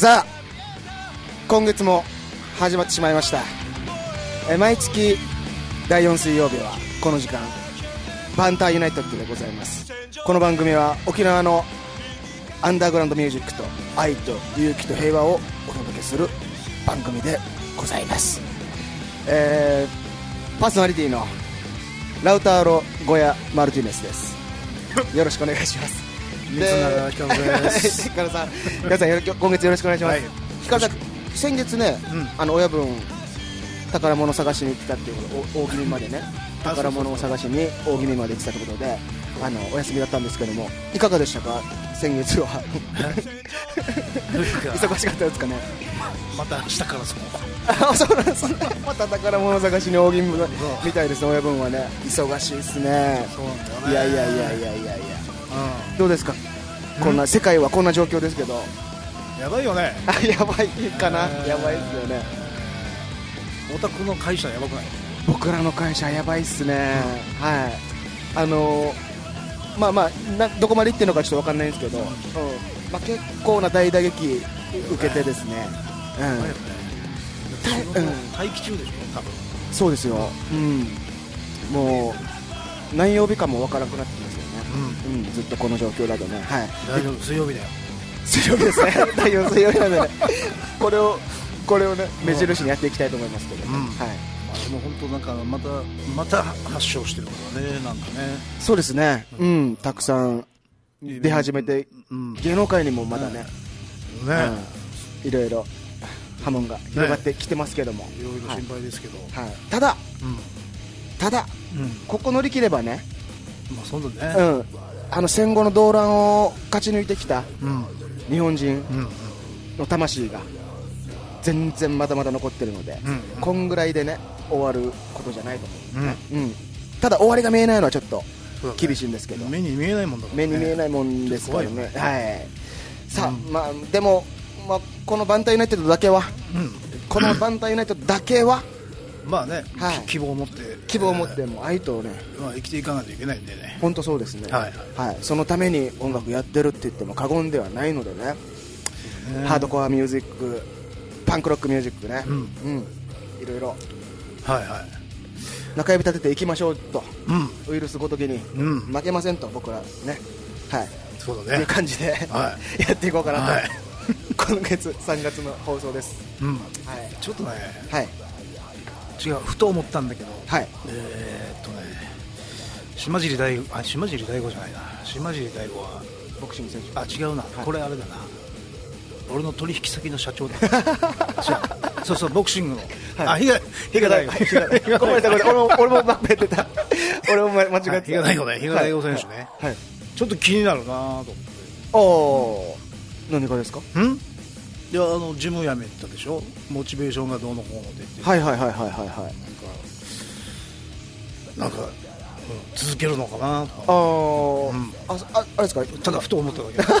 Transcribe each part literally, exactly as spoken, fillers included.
さあ今月も始まってしまいました。え毎月だいよん水曜日はこの時間バンターユナイテッドでございます。この番組は沖縄のアンダーグラウンドミュージックと愛と勇気と平和をお届けする番組でございます。えー、パーソナリティのラウターロ・ゴヤ・マルティネスです。よろしくお願いします。 三永ひかるです。 ひかるさん、皆さんよろ今月よろしくお願いします。ひかるさん、先月ね、うん、あの親分宝物探しに行ってたっていうこと大宜味までね宝物を探しに大宜味まで行ってたということで、あのお休みだったんですけども、いかがでしたか先月は。忙しかったですかね。 また明日からそこあ、そうなんですね。また宝物探しに大宜味みたいですね。親分はね忙しいですね。 そうなんだよね。 いやいやいやいやいやいや、うん、どうですか、こんな世界はこんな状況ですけど。 やばいよね。 あ、やばいかな、えー、やばいですよね。 お宅の会社やばくない？ 僕らの会社やばいっすね、うん、はい、あのー、まあまあなどこまで行ってるのかちょっと分かんないんですけど、うん、まあ、結構な大打撃受けてですね、 うん、待機中でしょ多分。 そうですよ、うん、もう何曜日かも分からなくなってきますよね、うんうん、ずっとこの状況だとね、はい、 大丈夫、水曜日だよ。 水曜日ですね。だいよん水曜日なんでね、これをこれをね目印にやっていきたいと思いますけど、うん、はい。 でも本当なんかまたまた発症してるからね、なんかね。 そうですね、うん、うん、たくさん出始めて、うん、芸能界にもまだね、ね、うん、いろいろ波紋が広がってきてますけども、 いろいろ心配ですけど、 はいはい、ただ、うん、ただ、うん、ここ乗り切ればね、 まあそうだね、 うん、あの戦後の動乱を勝ち抜いてきた、うん、日本人の魂が全然まだまだ残ってるので、うんうん、こんぐらいでね終わることじゃないと思う、ね、うんうん、ただ終わりが見えないのはちょっと厳しいんですけど、 ね、目に見えないもんだからね。 目に見えないもんですからね、 ね、 はい、さあ、うん、まあ、でも、まあ、このバンターユナイテッドだけは、うん、このバンターユナイテッドだけはまあね、はい、希望を持って希望を持って、もう愛とね、 まあ、生きていかないといけないんでね。 本当そうですね、はいはい、そのために音楽やってるって言っても過言ではないのでね、ね、ハードコアミュージック、パンクロックミュージックね、うんうん、いろいろ、はいはい、中指立てていきましょうと、うん、ウイルスごときに、うん、負けませんと、僕らね、はい、 そうだね、 いう感じで、はい、やっていこうかなと、はい、今月さんがつの放送です、うん、はい、 ちょっとね、 はい、 違う、ふと思ったんだけど、 はい、 えー、っとね、島尻大吾、あ、島尻大吾じゃないな、島尻大吾はボクシング選手、 あ、違うな、はい、これあれだな、俺の取引先の社長だ。そうそう、ボクシングの、はい、あ、比嘉大吾、 ごめんなさい、俺も俺も間違えてた、俺も間違えてた、 比嘉大吾ね、比嘉大吾選手ね、はいはい、ちょっと気になるなと思って。 ああ、何かですか？ ん？いや、あのジム辞めたでしょ、モチベーションがどうのこうのって言って、 はいはいはいはいはいはい、 なんか、なんか、うん、続けるのかなとか、 あ、うん、ああ、あれですか、 ただふと思っただけ。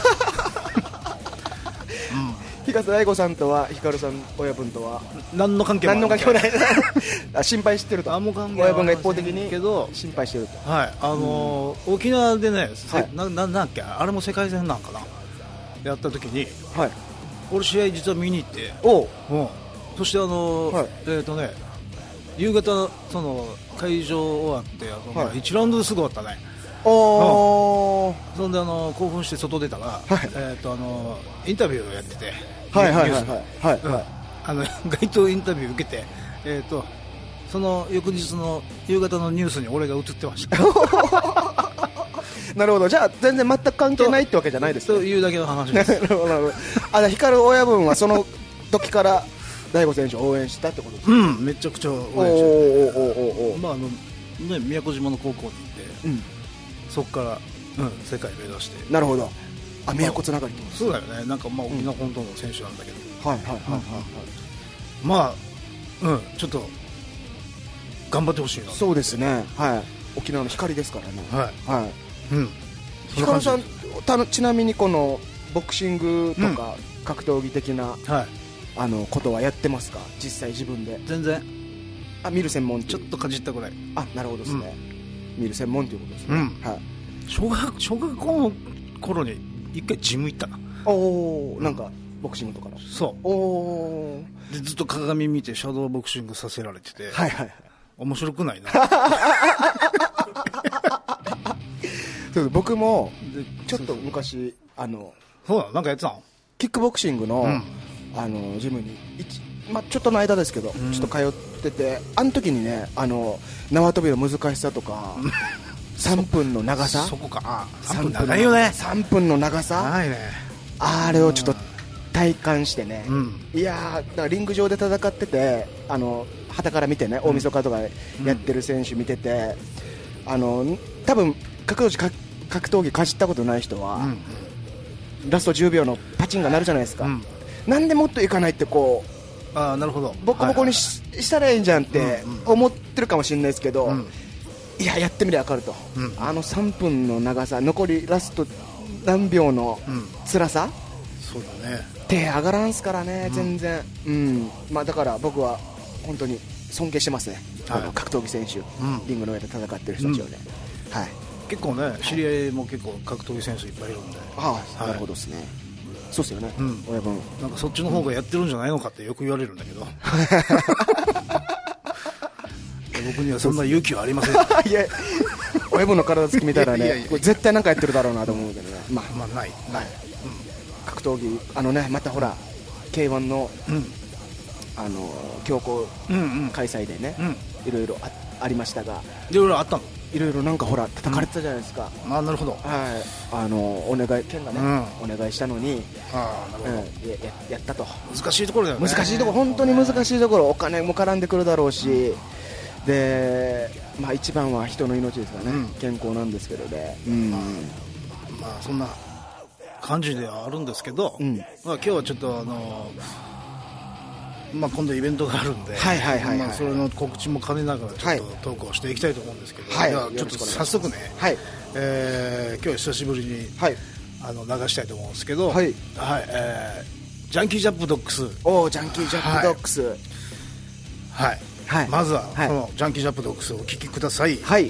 日笠大吾さんとは、ヒカルさん親分とは何の関係もない、 何の関係もない心配してると、親分が一方的にけど心配してると、 はい、あのーうん、沖縄でね、はい、な, な, なんだっけ、あれも世界戦なんかな、やった時に、はい、俺試合実は見に行って、おう、うん、そしてあのーはい、えーとね、夕方その会場終わってあの、はい、いちラウンドですぐ終わったね。お、うん、そんであの興奮して外出たら、はい、えー、とあのインタビューをやってて、 はいはいはいはいはい、 あの街頭インタビュー受けて、えー、とその翌日の夕方のニュースに俺が映ってました。 なるほど、じゃあ全然全く関係ないってわけじゃないですね。 というだけの話です。 なるほどなるほど。あ、光る親分はその時から大吾選手を応援したってことですか？ うん、めちゃくちゃ応援してて、おーおーおーおー、まああのね、宮古島の高校に行って、うん、そこから、うん、世界目指して。 なるほど。あ、宮古つながりってことですね。 そうだよね。なんかまあ沖縄本島の選手なんだけど、 うん、はいはいはいはい、はい、 まあ、うん、ちょっと頑張ってほしいな。 そうですね、はい、沖縄の光ですからね、はいはい、うん、ヒカルさん、たちなみにこのボクシングとか格闘技的な、うん、はい、あのことはやってますか、実際自分で？ 全然。 あ、見る専門、 ちょっとかじったぐらい。 あ、なるほどですね、うん、見る専門ということですね、うん、はい、 小学小学校の頃に一回ジム行ったな。 おお、なんかボクシングとかの。 そうおでずっと鏡見てシャドーボクシングさせられてて、 はいはい、 面白くないなそう僕もちょっと昔あのそうなのなんかやってたのキックボクシングの、うん、あのジムにまあ、ちょっとの間ですけど、うん、ちょっと通っててあの時にねあの縄跳びの難しさとかさんぷんの長さそこかあさんぷん長いよねさんぷんの長さ長いねあれをちょっと体感してね、 うん、 いやだからリング上で戦っててあの旗から見てね、うん、大晦日とかやってる選手見てて、うん、あの多分格闘技格闘技かじったことない人は、うん、ラストじゅうびょうのパチンが鳴るじゃないですか、うん、なんでもっといかないってこうあなるほどボコボコに し,、はいはい、したらいいんじゃんって思ってるかもしれないですけど、うん、いややってみりゃ分かると、うん、あのさんぷんの長さ残りラスト何秒の辛さ、 うん、そうだね手上がらんすからね全然、うんうんまあ、だから僕は本当に尊敬してますね、はい、あの格闘技選手、うん、リングの上で戦ってる人たちをね、うんはい、 結構ね知り合いも結構格闘技選手いっぱいいるんでああ、はい、なるほどですねそうですよね、うん、親分なんかそっちの方がやってるんじゃないのかってよく言われるんだけど僕にはそんな勇気はありませんいや親分の体つき見たらねいやいやいやこれ絶対なんかやってるだろうなと思うけどねまあ、まあ、ないない、うん、 格闘技あのねまたほら ケーワン の、うん、あの強行開催でね、うんうん、いろいろ あ, ありましたがいろいろあったのいろいろなんかほら叩かれてたじゃないですか、 うん、あなるほど、 はい、あのお願い県がね、うん、お願いしたのにあなるほど、うん、 や, や, やったと難しいところだよね難しいところ本当に難しいところお金も絡んでくるだろうし、うん、で、まあ、一番は人の命ですからね、うん、健康なんですけどね、うんまあ、まあそんな感じではあるんですけど、うんまあ、今日はちょっとあのまあ、今度イベントがあるんで、 はいはいはいはいまあ、 それの告知も兼ねながらちょっとトークをしていきたいと思うんですけど、はい、ではちょっと早速ね、 はいえー、今日久しぶりに、はい、あの流したいと思うんですけど、 はいはいえー、ジャンキージャップドックスおージャンキージャップドックス、はいはいはい、まずはこのジャンキージャップドックスをお聴きください。 はい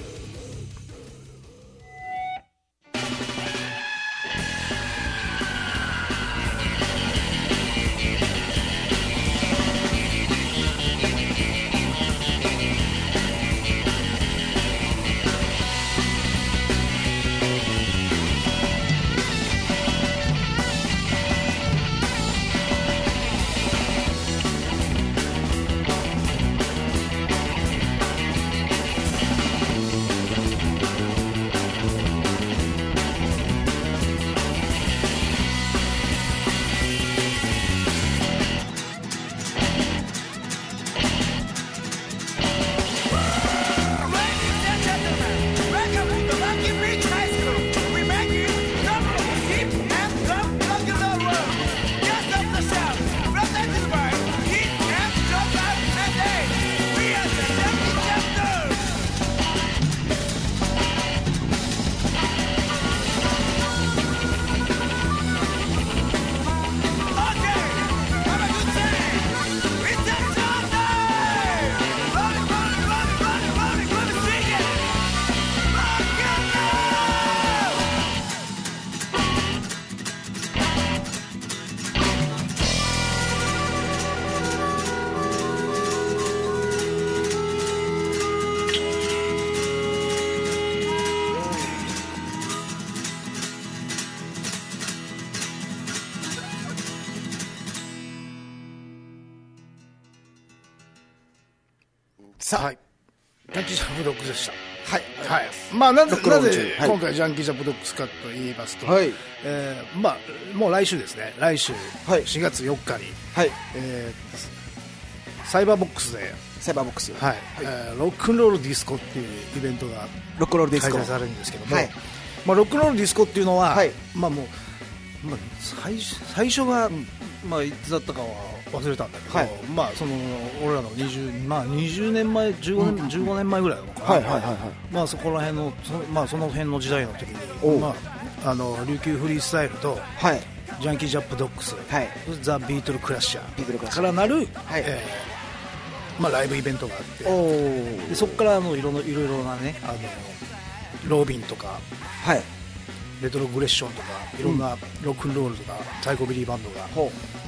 さあ、はい、ジャンキージャップドックスでした。 はい、 はい、まあなぜなぜ今回ジャンキージャップドックスかと言いますと、はいえー、まあもう来週ですね、来週しがつよっかに、はいえー、サイバーボックスでサイバーボックス、 はいはいえー、ロックンロールディスコっていうイベントがロックンロールディスコ開催されるんですけども、はいまあ、ロックンロールディスコっていうのは、はいまあもうまあ、最, 最初が、うんまあ、いつだったかは忘れたんだけど、はいまあ、その俺らの 20,、まあ、にじゅうねんまえじゅうごねん、うん、じゅうごねんまえぐらいなのかな、はいはいはいはいまあ、そこら辺の そ,、まあ、その辺の時代の時に、まあ、あの琉球フリースタイルと、はい、ジャンキージャップドックス、はい、ザ・ビートルクラッシャーからなる、はいえーまあ、ライブイベントがあってでそこからあのいろいろいろいろなねあのロービンとか、はいレトログレッションとかいろんなロックンロールとかサイコビリーバンドが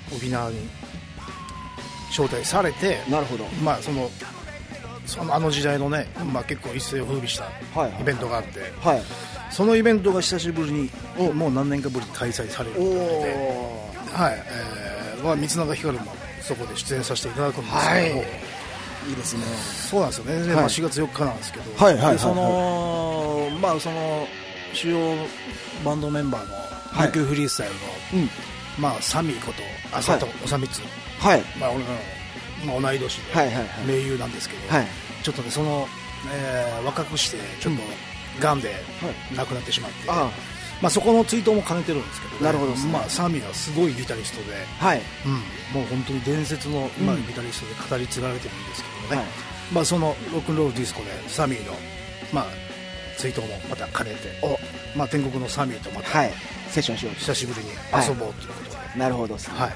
沖縄に招待されて、 なるほど、 まあ、そのそのあの時代のね、まあ、結構一世を風靡したイベントがあって、 はいはい、 そのイベントが久しぶりに、もう何年かぶりに開催されるということで、はい、えーまあ、三永ひかるもそこで出演させていただくんですけども、はい、 いいですね。 そうなんですよね、で、まあ、しがつよっかなんですけど、 はいはいはいはい、 でそのまあその主要バンドメンバーの琉球フリースタイルの、はい、まあ、サミーこと浅田修光、はい、まあ、俺の、まあ、同い年で盟友なんですけど、はい、ちょっとねその、えー、若くしてちょっとがんで亡くなってしまって、はい、まあ、そこの追悼も兼ねてるんですけど、ね、 なるほどですね、 まあ、サミーはすごいギタリストで、はい、うん、もう本当に伝説の、まあ、ギタリストで語り継がれてるんですけどね、はい、まあ、そのロックンロールディスコでサミーの、まあ、追悼もまた兼ねて、まあ、天国のサミーとまた、はい、 セッションしよう、 久しぶりに遊ぼうということで、はい、 なるほどですね、はい、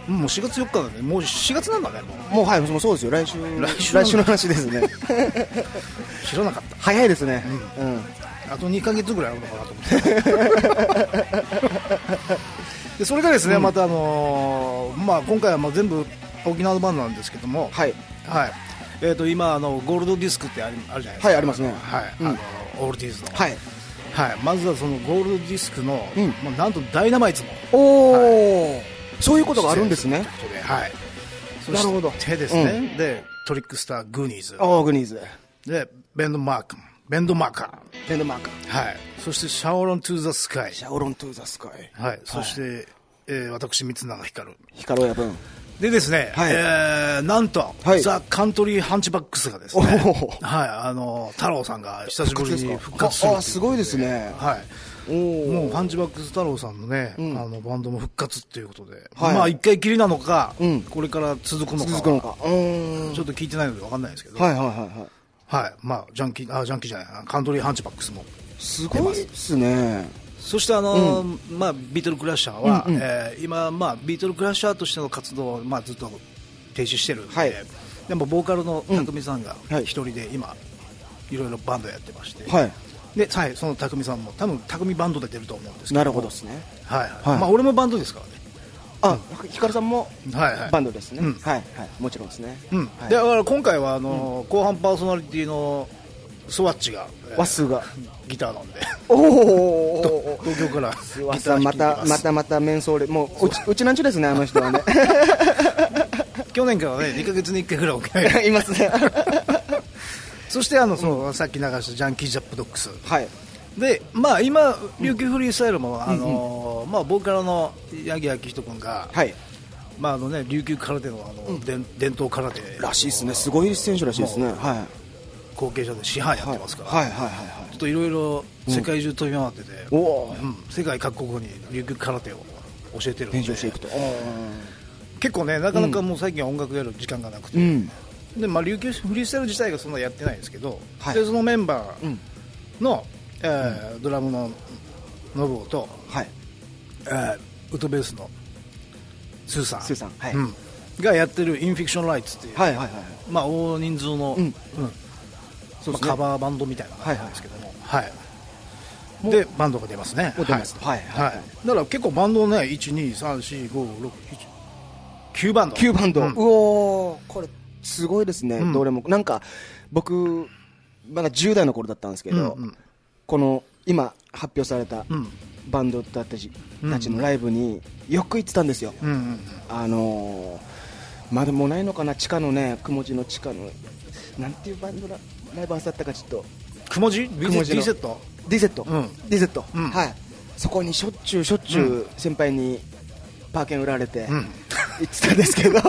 もうしがつよっかなんで、もうしがつなんだね、もう、 もう、はい、もうそうですよ、来週、来週、来週の話ですね知らなかった、 早いですね、うん、うん、 あとにかげつぐらいあるのかなと思ってでそれがですね、うん、また、あのーまあ、今回はもう全部沖縄のバンドなんですけども、はい、はい、えー、と今あのゴールドディスクってある、あるじゃないですか、 はい、ありますね、 はい、うん、あのオールディーズの、はいはい、まずはそのゴールドディスクの、うん、まあ、なんとダイナマイツも、 おー、はい、そういうことがあるんですね、 はい、 なるほど、 手ですね、うん、でトリックスターグーニーズ、 おー、グーニーズでベンドマークベンドマーカーベンドマーカー、 はい、そしてシャオロントゥーザスカイシャオロントゥーザスカイ、 はい、そして、はい、えー、私三永ひかるひかる親分でですね、はい、えー、なんと、はい、ザ・カントリー・ハンチバックスがですね、はい、あの太郎さんが久しぶりに復活する。 あ、すごいですね。 はい、もうハンチバックス太郎さんのね、うん、あのバンドも復活っていうことで、はい、まあ一回きりなのか、うん、これから続くのか、 続くのか、 ちょっと聞いてないので分かんないですけど、 はいはいはいはい、 はい、まあジャンキー、あ、ジャンキーじゃないな、カントリー・ハンチバックスもすごいですね。 そしてあの、うん、まあ、ビートルクラッシャーは、うんうん、えー、今、まあ、ビートルクラッシャーとしての活動を、まあ、ずっと停止してるんで、はい、でもボーカルの匠さんが一人で今、いろいろバンドやってまして、はい、で、はい、その匠さんも多分匠バンドで出ると思うんですけど、 なるほどですね、 はいはい、はい、まあ、俺もバンドですからね。 あ、うん、ヒカルさんもバンドですね、はいはい、はい、もちろんですね、 うん、はい、でだから今回はあの、うん、後半パーソナリティのスワッチが、 ワッスーがギターなんで、 おお東京からスワッさんまたまたまたメンソーレ、もううちうちなんちゅですね、あの人はね去年からねにかげつにいっかいぐらい沖縄にいますねそしてあの、そう、さっき流したジャンキー・ジャップドッグス、 はい、 で、まあ、今琉球フリースタイルも、あのーまあ、ボーカルの八木明人君が、はい、まああのね、琉球空手の、あの、うん、伝伝統空手らしいですね、すごい選手らしいですね、はい、 後継者で師範やってますから、 はいはいはいはい、 ちょっといろいろ世界中飛び回ってて、うんうん、世界各国に琉球空手を教えてるんで、 勉強していくと、 結構ね、なかなかもう最近は音楽やる時間がなくて、うん、で、まあ、琉球フリースタイル自体がそんなやってないんですけど、はい、でそのメンバーの、うん、えー、ドラムのノブオと、はい、えー、ウッドベースのスーさん、 スーさん、はい、 うん、がやってるインフィクションライツっていう、はいはいはい、まあ、大人数の、うんうん、まあ、カバーバンドみたいな感じなんですけども、はいはい、でバンドが出ますね、 出ます、はいはいはい、 だから結構バンドね、いち、に、さん、し、ご、ろく、なな、きゅうバンド、 きゅうバンド、うん、うおー、これすごいですね、うん、どれもなんか僕まだじゅう代の頃だったんですけど、うんうん、この今発表されたバンドたちのライブによく行ってたんですよ、うんうん、あのー、まだもうないのかな、地下のね、くもじの地下のなんていうバンドラライブハウスだったか、ちょっとくもじ ディーゼットディーゼット、うん、ディーゼット、うん、はい、そこにしょっちゅうしょっちゅう先輩にパーケン売られて、うん、行ってたんですけど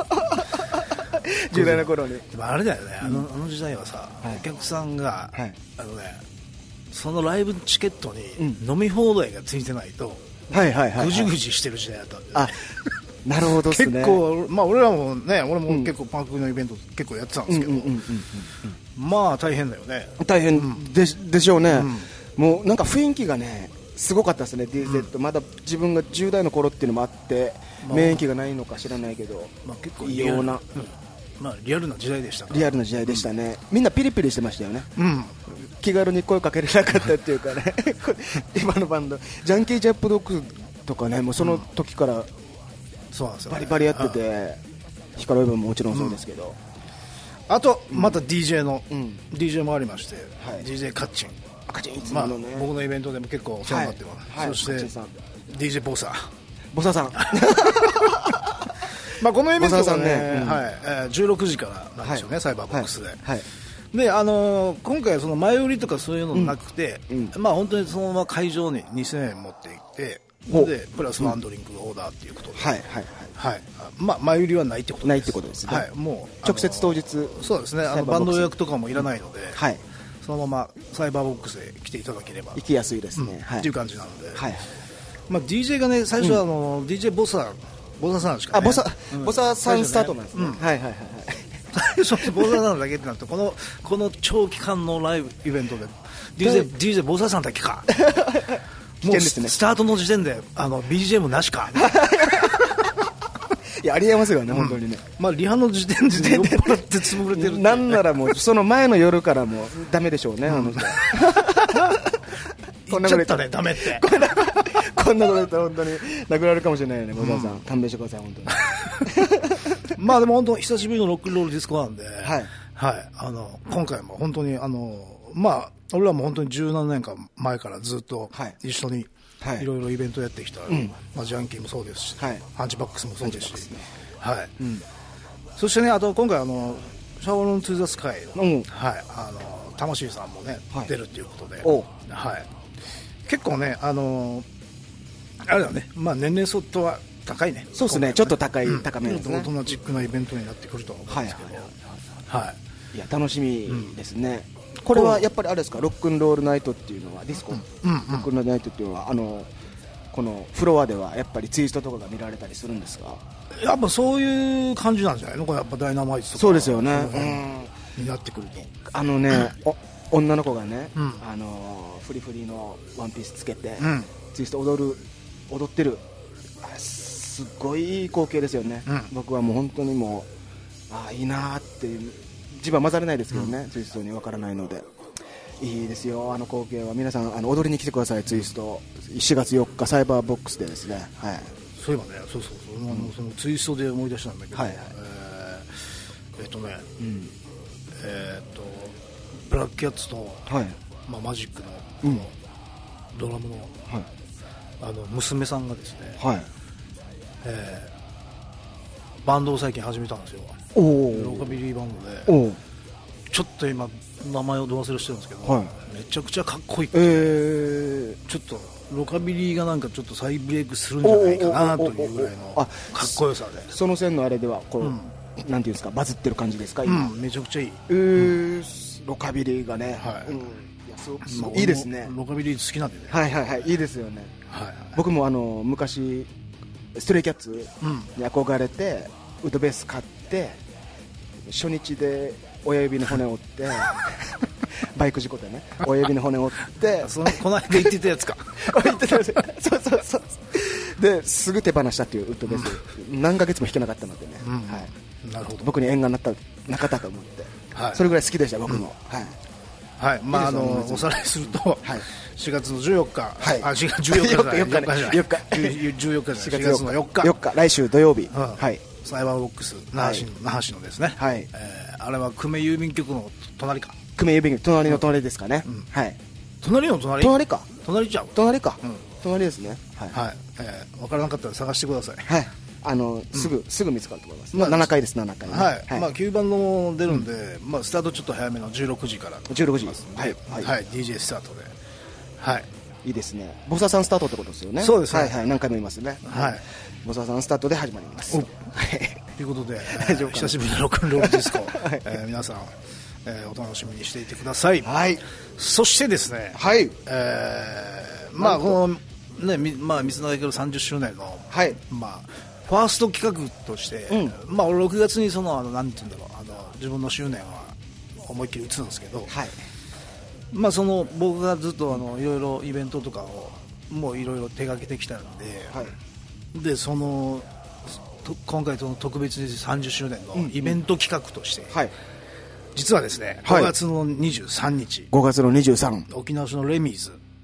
じゅう代の頃に。 でもあれだよね、あの、あの時代はさ、はい、お客さんが、はい、あのね、そのライブチケットに飲み放題がついてないと、はいはいはい、ぐじぐじしてる時代だったんで、ね、 あ、なるほどですね。 結構、まあ、俺らもね、俺も結構パンクのイベント結構やってたんですけど、まあ大変だよね。大変で、うん、でしょうね、うん、もうなんか雰囲気がねすごかったですね、 ディーゼット、うん、まだ自分がじゅう代の頃っていうのもあって、まあ、免疫がないのか知らないけど、まあ、結構異様な、うん、 まあ、リアルな時代でしたから、 リアルな時代でしたね、うん、みんなピリピリしてましたよね、うん、気軽に声かけれなかったっていうかね今のバンドジャンキー・ジャップドッグとかね、もうその時からそうなんですよ、 バリバリやってて、ヒカロエブンももちろんそうですけど、 うん、あとまた ディージェー の、うん、ディージェー もありまして、はい、ディージェー カッチン、 カッチンいつものね、 まあ、僕のイベントでも結構お世話になってます、はいはい、そして ディージェー ボサボサさんまあこのイベントはね、 ね、うん、 はい、えー、じゅうろくじからなんですよね、はい、サイバーボックスで、はいはい、 であのー、今回はその前売りとかそういうのなくて、うんうん、まあ本当にそのまま会場ににせんえん持っていってでプラスワンドリンクオーダーっていうことで、 はいはいはい、はい、 まあ前売りはないってことです。 ないってことですね。はい、 もう直接当日、 そうですね、あのバンド予約とかもいらないので、 うん、はい、 そのままサイバーボックスで来ていただければ行きやすいですね、 うん、 はい、 っていう感じなので、 はい、 まあ ディージェー がね最初はあの、うん、ディージェー ボサボサさんしか、ね、 あボサ、うん、ボサさんスタートなんですね、うん、はいはいはい最初にボサさんだけってなってこのこの長期間のライブイベントで ディージェー, ディージェー ボサさんだけかもう、ね、スタートの時点であの ビージーエム なしかいやありえますよね、うん、本当にね、 まあ、リハの時点で酔っ払って潰れてるって、ね、 なんならもうその前の夜からもうダメでしょうね、うん、あの人言っちゃったねダメってこんなこと言ったら本当に殴られるかもしれないよね、小沢さん、うん、勘弁してください本当にまあでも本当久しぶりのロックンロールディスコなんで、 はいはい、あの今回も本当にあのまあ俺らも本当に十何年間前からずっと一緒にいろいろイベントやってきた、はい、まあ、ジャンキーもそうですし、はい、ハンチバックスもそうですし、ね、はい、うん、そしてねあと今回あのシャオロン・トゥ・ザ・スカイの、うん、はい、あの魂さんもね、はい、出るっていうことで、はい、結構ねあのあれだね、まあ、年齢層とは高いね、 そうですね、ちょっと高い、うん、高めですね、 大人チックなイベントになってくるとは思うんですけど、はい、はい、 いや楽しみですね、うん、これはやっぱりあれですか、ロックンロールナイトっていうのはディスコ、うんうんうん、ロックンロールナイトっていうのはあのこのフロアではやっぱりツイストとかが見られたりするんですか？ やっぱそういう感じなんじゃないの、これやっぱダイナマイトとかそうですよね、 うん、になってくるとあのね、お女の子がね、うん、あのフリフリのワンピースつけて、うん、ツイスト踊る踊ってる、すごいいい光景ですよね、うん、僕はもう本当にもうああいいなって自分は混ざれないですけどね、うん、ツイストに分からないのでいいですよ、あの光景は。皆さんあの踊りに来てください、ツイストしがつよっかサイバーボックスでですね、はい、 そういえばね、そうそうそう、うん、あのそのツイストで思い出したんだけど、はいはい、えー、えー、っとね、うん、えー、っとブラックキャッツと、はい、まあ、マジックの、うん、ドラムの、はい、あの娘さんがですね、はい、えー、バンドを最近始めたんですよ。おロカビリーバンドで、ちょっと今名前をど忘れしてるんですけど、はい、めちゃくちゃかっこいいって、えー、ちょっとロカビリーがなんかちょっと再ブレイクするんじゃないかなというぐらいのかっこよさで、 その線のあれではこう、うん、なんていうんですか、バズってる感じですか今、 うん、めちゃくちゃいい、 えー、ロカビリーがね、はい、うん、いやそう、まあ、いいですね、 ロカビリー好きなんでね、 はいはいはい、いいですよね、はいはい、僕もあの昔ストレイキャッツに憧れて、うん、ウッドベース買って初日で親指の骨を折ってバイク事故でね親指の骨を折ってそのこの間言ってたやつか言ってたやつそうそうそうですぐ手放したっていうウッドベース、うん、何ヶ月も弾けなかったのでね、うん、はい、なるほど、僕に縁がなったなかったと思って、はい、それぐらい好きでした僕も、うん、はいはい、まあ、あのおさらいすると、はい、しがつのじゅうよっか、はい、あしがつじゅうよっかじゃないよっかじゃないよっかじゅうよっかじゃないしがつのよっかよっか来週土曜日、うん、はい、 サイバーボックス那覇市の、はい、那覇市のですね、はい、えー、あれは久米郵便局の隣か、 久米郵便局隣の隣ですかね、うん、はい、 隣の隣隣か隣ちゃう隣か、うん、隣ですね、はい、 はい、えー、分からなかったら探してください、 はい、あのすぐ、うん、すぐ見つかると思います、まあ、ななかいですななかい、ね、 はい、はい、まあ、きゅうばんの出るんで、うん、まあ、スタートちょっと早めのじゅうろくじからじゅうろくじです、 はい、はいはい、ディージェー スタートで、はい、 いいですね、ボサさんスタートってことですよね、 そうですね、 はいはい、何回も言いますね、はい、ボサさんスタートで始まりますということで、えー、久しぶりのロックンロールディスコ、はい、えー、皆さん、えー、お楽しみにしていてください、はい、そしてですね、はい、えー、まあこのね、まあ、三つ永家さんじゅっしゅうねんの、はい、まあファースト企画として、うん、まあ、俺ろくがつにそのあのなんていうんだろう、あの自分の執念は思いっきり打つんですけど、はい、まあ、その僕がずっとあのいろいろイベントとかをもういろいろ手掛けてきたので、はい、でその今回その特別にさんじゅっしゅうねんのイベント企画として、うんうん、はい、実はですね、ごがつのにじゅうさんにち、 ごがつのにじゅうさん、 沖縄市のレミーズ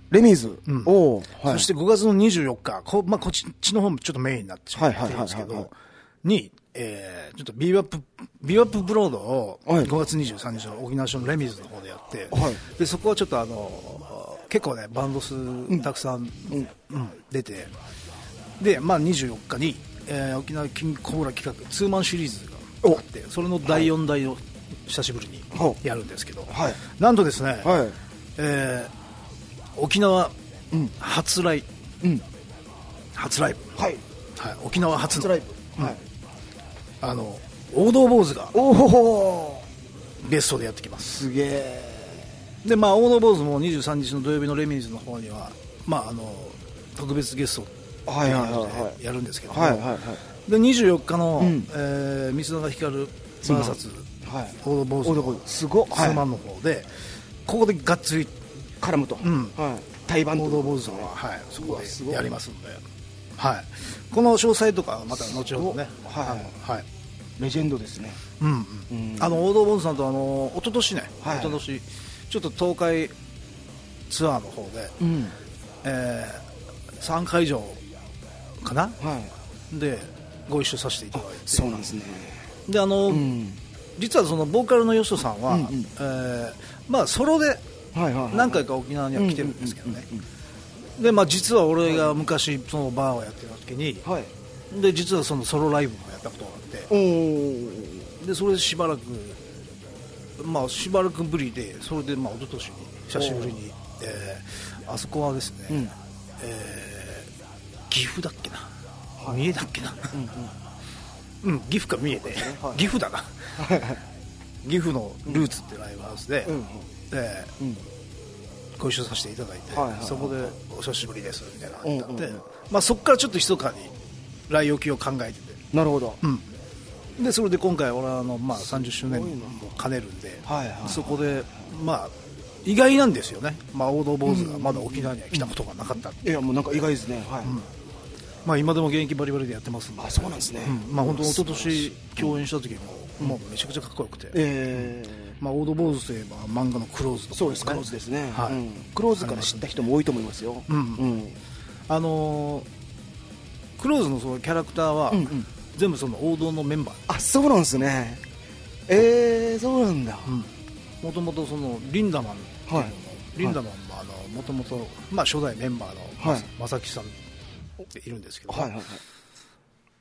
レミーズ、うん、お、 はい、そしてごがつのにじゅうよっか、こ,、まあ、こっちの方もちょっとメインになってしまってるんですけど、に、えー、ちょっとビーバップ、ビーバップブロードをごがつにじゅうさんにちの沖縄市のレミーズの方でやって、はい、でそこはちょっとあの結構ねバンド数たくさん、うんうん、出て、で、まあ、にじゅうよっかに、えー、沖縄キングコブラ企画ツーマンシリーズがあって、それのだいよんだいを久しぶりにやるんですけど、はい、なんとですね、はい、えー、沖縄初来、うん、初ライブ、はいはい、沖縄初の初ライブ、はい、 あの王道坊主がおゲストでやってきます。 すげえ。 で、まあ、王道坊主もにじゅうさんにちの土曜日のレミーズの方には、まあ、あの特別ゲストはいはいはい、 やるんですけども、 はいはいはい、 でにじゅうよっかの、うんえー、三永光バーサス王道坊主のすごいツーマンの方で、ここでがっつり絡むと、 うんはい、対バン王道坊主は、はい、そこでやりますので、はい、この詳細とかまた後ほどね、 はいはい、レジェンドですね。 うんうんうん、あの王道坊主さんとあの一昨年ね、はい、一昨年ちょっと東海ツアーの方で、うんえー、さんかい以上かな、はい、でご一緒させていただいて。 そうなんですね。 であの、うん、実はそのボーカルの吉野さんは、うんうんえーまあ、ソロで何回か沖縄には来てるんですけどね。で、まあ、実は俺が昔そのバーをやってた時に、はい、で実はそのソロライブもやったことがあって、でそれでしばらくまあしばらくぶりで、それでまあ一昨年に久しぶりに、えー、あそこはですね、うんえー、岐阜だっけな、はい、三重だっけな、うん、うんうん、岐阜か三重で、はい、岐阜だな岐阜のルーツってライブハウスで、うんでうん、ご一緒させていただいて、はいはいはい、そこでお久しぶりですみたいなのがあって、うんうんうんまあ、そこからちょっと密かに来沖を考えてて。 なるほど、 うんでそれで今回俺はあの、まあ、さんじゅっしゅうねんも兼ねるんで、はいはい、そこで、まあ、意外なんですよね、まあ、王道坊主がまだ沖縄には来たことがなかった、うん、 いやもうなんか意外ですね、はいうんまあ、今でも現役バリバリでやってますんで。 あ、そうなんですね、 うんまあ、本当一昨年共演した時も、うん、もうめちゃくちゃかっこよくて、えーまあ、王道坊主といえば漫画のクローズとか、ね、 そうですクローズですね、はいうん、クローズから知った人も多いと思いますよ、うんうん、 あのー、クローズのそのキャラクターは、うんうん全部その王道のメンバー。 あ、そうなんですね。えー、そうなんだ。 もともとそのリンダマンっていうのも、はい、リンダマンもあのもともとまあ初代メンバーの、はい、正木さんっているんですけど、はいはいはい、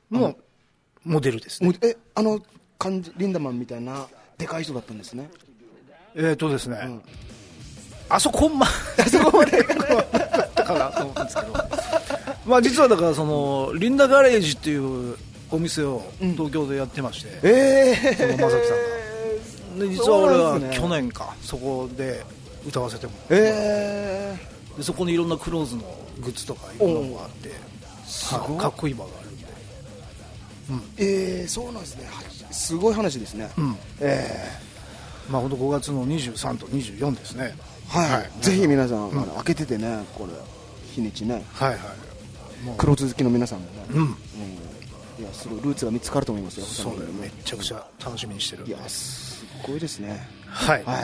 もうモデルですね。 え、あの感じリンダマンみたいなでかい人だったんですね。 えーとですね、うん、あそこまあそこまでかなと思うんですけど、まあ実はだからそのリンダガレージっていうお店を東京でやってまして、うんえー、その正木さんがで実は俺は去年か そ,、ね、そこで歌わせてもらって、えー、でそこにいろんなクローズのグッズとかいろんなのがあってはかっこいいバーがあるんで、 うん、えー、そうなんですね。すごい話ですね、うんえーまあ、本当ごがつのにじゅうさんとにじゅうよんですね、 はいはい、ぜひ皆さん、うん、開けててねこれ日にちね、はいはい、クローズ好きの皆さんもね、うんうんいやすごいルーツが見つかると思いますよ。 そうだよ、めちゃくちゃ楽しみにしてる。 いやすごいですね。 はい、 はい、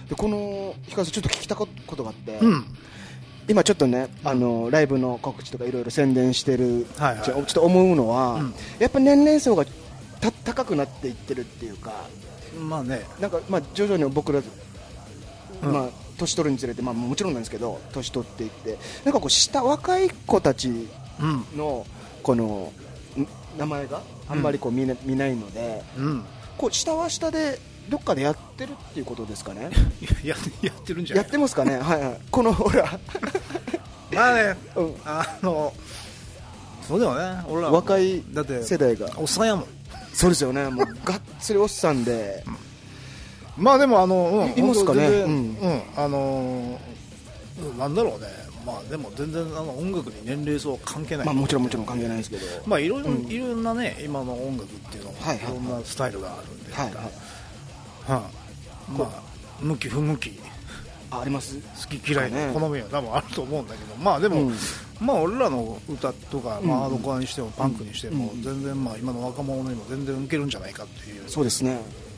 でこのひかるさんちょっと聞きたことがあって、うん、今ちょっとねあのライブの告知とかいろいろ宣伝してる、はいはい、ちょっと思うのは、うん、やっぱ年齢層がた高くなっていってるっていうか、 まあねなんかまあ徐々に僕ら、うん、まあ年取るにつれてまあもちろんなんですけど年取っていってなんかこう下若い子たちのこの、うん名前があんまりこう 見,、うん、見ないので、うん、こう下は下でどっかでやってるっていうことですかね。 や, やってるんじゃないやってますかねはい、はい、このほらまあね、うん、あのそうだよね俺ら若い世代がおっさんやもん。 そうですよねもうがっつりおっさんで、 うん、まあでもあの、うん、 いますかね、うんうん、あのなんだろうねまあ、でも全然あの音楽に年齢層は関係ない、 まあ、もちろんもちろん関係ないですけど、 まあ、いろいろ、うん、いろんなね今の音楽っていうのも、はいはいはい、いろんなスタイルがあるんで、はいはいはあ、まあ向き不向きあ, あります好き嫌いの好みは多分あると思うんだけどまあでも、うん、まあ俺らの歌とか、まあ、ハードコアにしてもパンクにしても、うん、全然まあ今の若者にも全然受けるんじゃないかっていうそうですね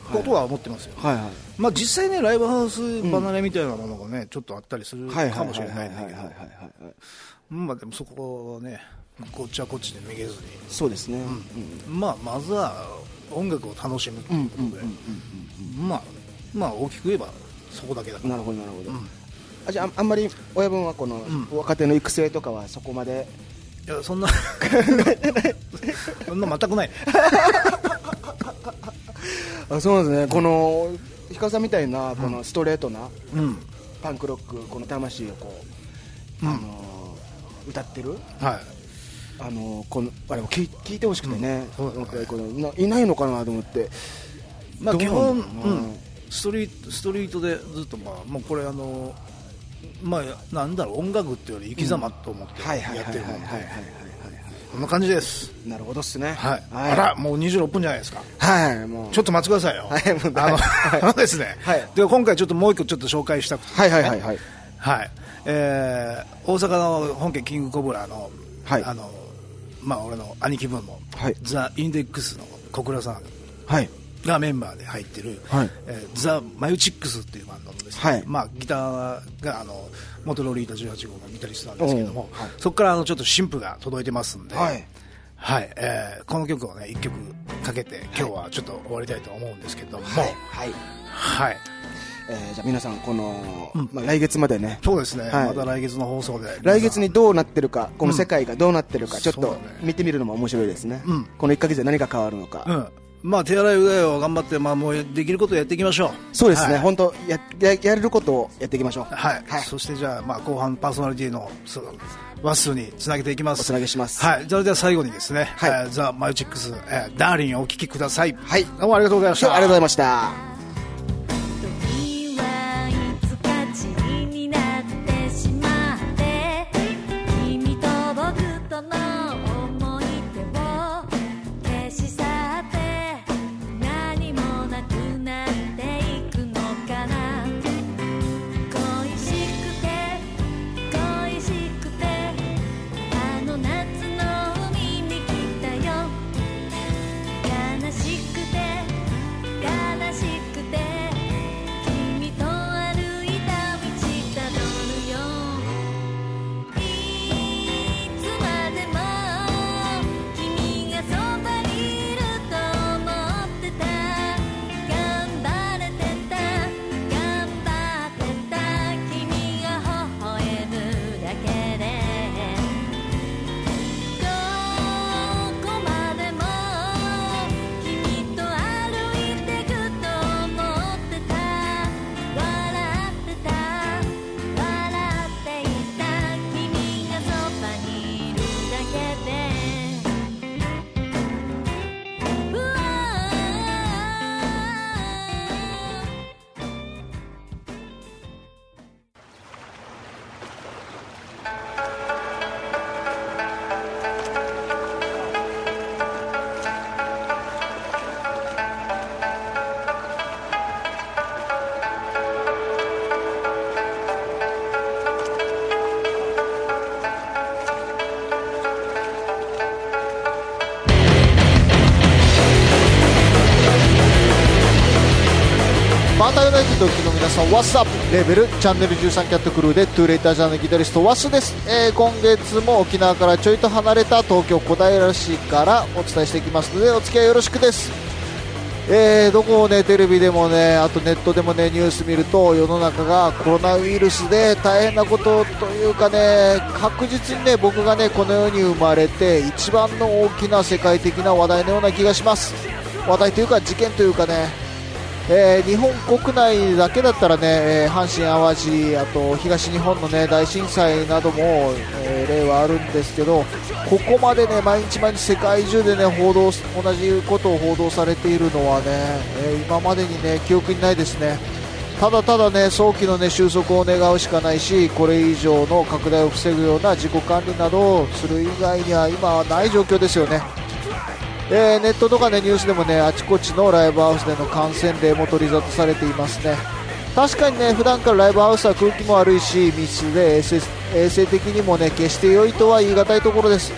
ことは思ってますよ、はいはい、まあ、実際ねライブハウス離れみたいなものがね、うん、ちょっとあったりするかもしれないんだけど、まあでもそこはねこっちはこっちでめげずに、 そうですね、 うん、まあまずは音楽を楽しむということで、まあまあ大きく言えばそこだけだから。 なるほどなるほど、うん、あじゃ あ, あんまり親分はこの若手の育成とかはそこまで、 いやそんなそんな全くないあそうなんですね、この氷川さんみたいなこのストレートなパンクロック、この魂をこう、うん、あの歌ってる、はい、あのこのあれも 聞, 聞いてほしくてね、うん、ねこのないないのかなと思って、 まあ、基本、うん、ストリートストリートでずっと、まあ、もうこれあの、まあ、なんだろう音楽っていうより生き様と思ってやってるので、こんな感じです。 なるほどっすね、 はいはい、あらもうにじゅうろっぷんじゃないですか。 はい、もうちょっと待ちくださいよ。はい、もうあの、はい、ですね、はい、で今回ちょっともう一個ちょっと紹介したくて、ね、はいはいはいはい、はい、えー、大阪の本家キングコブラの、はい、あのまあ俺の兄貴分の、はい、ザ・インデックスの小倉さん、はい、がメンバーで入ってる、はい、えー、ザ・マユチックスっていうバンドのですね、はい、まあ、ギターがあの元ロリータじゅうはち号のギタリストなんですけども、はい、そこからあのちょっと新譜が届いてますんで、はいはい、えー、この曲をねいっきょくかけて今日はちょっと終わりたいと思うんですけども、はいはいはい、 えー、じゃあ皆さんこの、うん、まあ、来月までね、 そうですね、はい、また来月の放送で来月にどうなってるか、この世界がどうなってるか、うん、ちょっと見てみるのも面白いですね、うん、このいっかげつで何が変わるのか、うん、 まあ、手洗いうがいを頑張って、まあ、もうできることをやっていきましょう。 そうですね、はい、本当 や, や, やれることをやっていきましょう。 はい、はい、そしてじゃあ、まあ、後半パーソナリティのワッスにつなげていきます。 おつなげします。 はい、それでは最後にですね、はい、えー、ザ・マユチックス、えー、ダーリンをお聴きください。はい、どうもありがとうございました。 ありがとうございました。 バンタユナイテッドをお聞きの皆さん、What's up? レベルチャンネルじゅうさんキャットクルーでトゥーレイタージャーのギタリストワスです、えー、今月も沖縄からちょいと離れた東京小平市からお伝えしていきますのでお付き合いよろしくです。えー、どこもねテレビでもねあとネットでもねニュース見ると世の中がコロナウイルスで大変なことというかね、確実にね僕がねこの世に生まれて一番の大きな世界的な話題のような気がします。話題というか事件というかね、えー、日本国内だけだったらね、えー、阪神・淡路、あと東日本の、ね、大震災なども、えー、例はあるんですけど、ここまでね毎日毎日世界中でね報道同じことを報道されているのはね、えー、今までにね記憶にないですね。ただただね早期のね収束を願うしかないし、これ以上の拡大を防ぐような自己管理などをする以外には今はない状況ですよね。えー、ネットとか、ね、ニュースでもねあちこちのライブハウスでの感染例も取り沙汰されていますね。確かにね普段からライブハウスは空気も悪いし密で衛生、衛生的にもね決して良いとは言い難いところです。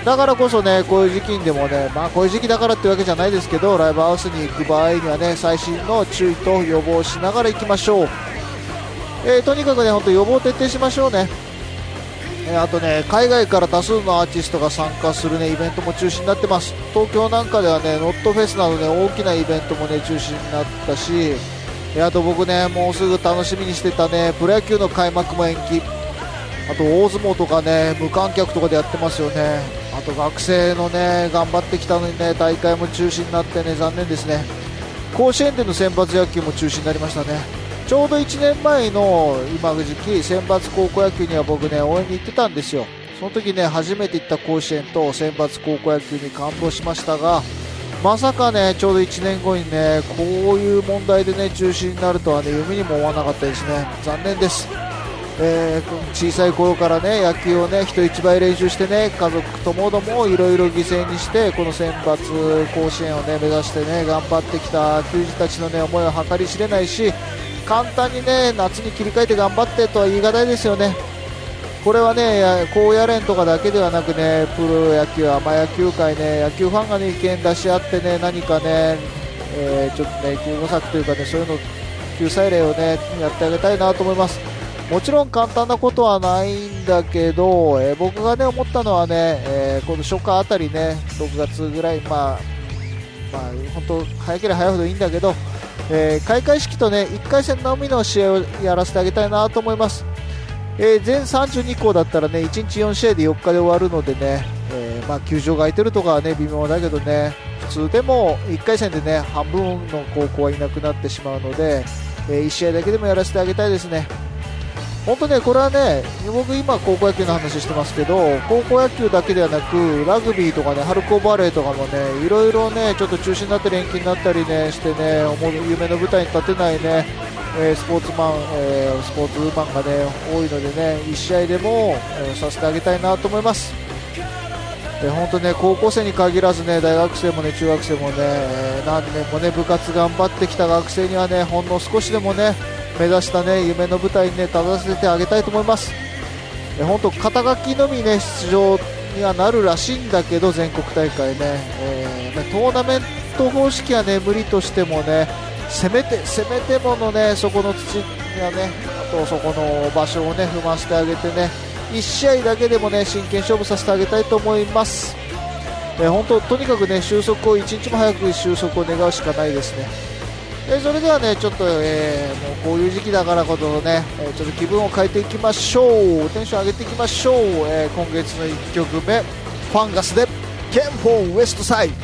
だからこそね、こういう時期にでもね、まあこういう時期だからってわけじゃないですけど、ライブハウスに行く場合にはね、細心の注意と予防しながら行きましょう。えー、とにかくね、本当予防徹底しましょうね。えー、あとね、海外から多数のアーティストが参加するね、イベントも中止になってます。東京なんかではね、ノットフェスなどね、大きなイベントもね、中止になったし、えー、あと僕ね、もうすぐ楽しみにしてたね、プロ野球の開幕も延期。あと大相撲とかね、無観客とかでやってますよね。あと学生のね、頑張ってきたのにね、大会も中止になってね、残念ですね。甲子園での選抜野球も中止になりましたね。ちょうどいちねんまえの今時期、選抜高校野球には僕ね、応援に行ってたんですよ。その時ね、初めて行った甲子園と選抜高校野球に感動しましたが、まさかね、ちょうどいちねんごにね、こういう問題でね、中止になるとはね、夢にも思わなかったですね。残念です。えー、小さい頃からね、野球をね、人一倍練習してね、家族ともどもいろいろ犠牲にして、この選抜甲子園をね、目指してね、頑張ってきた球児たちのね、思いは計り知れないし、簡単にね、夏に切り替えて頑張ってとは言い難いですよね。これはね、高野連とかだけではなくね、プロ野球、アマ野球界ね、野球ファンがね、意見出し合ってね、何かね、えー、ちょっとね、救護策というかね、そういうの、救済令をね、やってあげたいなと思います。もちろん簡単なことはないんだけど、えー、僕がね、思ったのはね、えー、この初夏あたりね、ろくがつぐらい、まあ、まあ、本当、早ければ早いほどいいんだけど、えー、開会式とね、いっかい戦のみの試合をやらせてあげたいなと思います。えー、全さんじゅうにこうだったらね、いちにちよんしあいでよっかで終わるのでね、えーまあ、球場が空いてるとかはね、微妙だけどね、普通でもいっかい戦でね、半分の高校はいなくなってしまうので、えー、いち試合だけでもやらせてあげたいですね。本当ね、これはね、僕今高校野球の話してますけど、高校野球だけではなく、ラグビーとかね、春高バレーとかもね、いろいろね、ちょっと中止になったり延期になったりね、してね、思う夢の舞台に立てないね、えー、スポーツマン、えー、スポーツマンがね、多いのでね、いち試合でも、えー、させてあげたいなと思います。えー、本当ね、高校生に限らずね、大学生もね、中学生もね、えー、何年もね、部活頑張ってきた学生にはね、ほんの少しでもね、目指したね、夢の舞台にね、立たせてあげたいと思います。え本当肩書きのみね、出場にはなるらしいんだけど、全国大会ね、えー、トーナメント方式はね、無理としてもね、せめてせめてものね、そこの土やね、あとそこの場所をね、踏ませてあげてね、いち試合だけでもね、真剣勝負させてあげたいと思います。え本当とにかくね、収束をいちにちも早く収束を願うしかないですね。えそれではね、ちょっと、えー、もうこういう時期だからこそね、えー、ちょっと気分を変えていきましょう。テンション上げていきましょう。えー、今月のいっきょくめ、ファンガスでケンフォンウエストサイド。